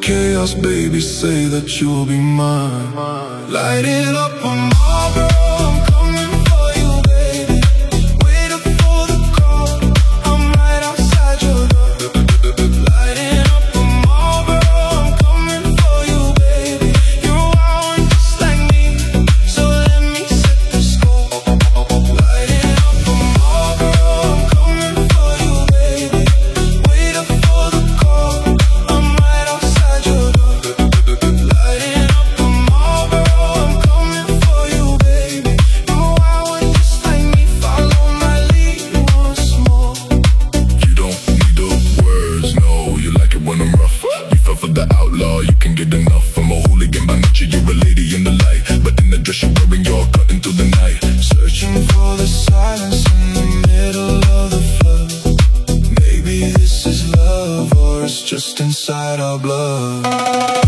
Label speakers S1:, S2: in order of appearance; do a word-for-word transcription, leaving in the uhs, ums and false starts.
S1: chaos, baby, say that you'll be mine. Light it up on Marlboro, I'm coming for you, baby. Wait up for the call, I'm right outside your door. Light it up on Marlboro, I'm coming for you, baby. You're wild just like me, so let me set the score. Light it up on Marlboro, I'm coming for you, baby. Wait up for the call, I'm right outside your door. Light it up on Marlboro, I'm coming for you, baby. You're wild just like me, follow my lead once more.
S2: You don't need the words, no. You like it when I'm rough. You fell for the outlaw, you can get enough. I'm a hooligan by nature, you're a lady in the light. But in the dress you're wearing, you're cutting through the night.
S1: Searching for the silence in the middle of the flood. Maybe this is love, or it's just inside our blood.